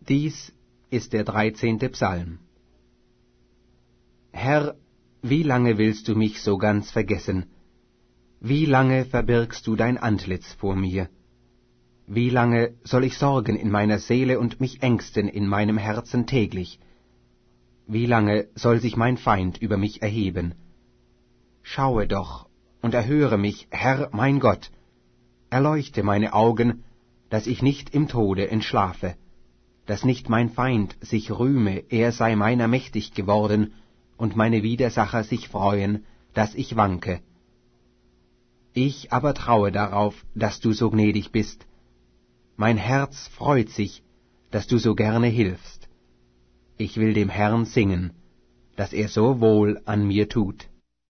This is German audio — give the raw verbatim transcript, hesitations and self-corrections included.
Dies ist der dreizehnte Psalm. Herr, wie lange willst du mich so ganz vergessen? Wie lange verbirgst du dein Antlitz vor mir? Wie lange soll ich sorgen in meiner Seele und mich ängsten in meinem Herzen täglich? Wie lange soll sich mein Feind über mich erheben? Schaue doch und erhöre mich, Herr mein Gott. Erleuchte meine Augen, dass ich nicht im Tode entschlafe, dass nicht mein Feind sich rühme, er sei meiner mächtig geworden, und meine Widersacher sich freuen, dass ich wanke. Ich aber traue darauf, dass du so gnädig bist. Mein Herz freut sich, dass du so gerne hilfst. Ich will dem Herrn singen, dass er so wohl an mir tut.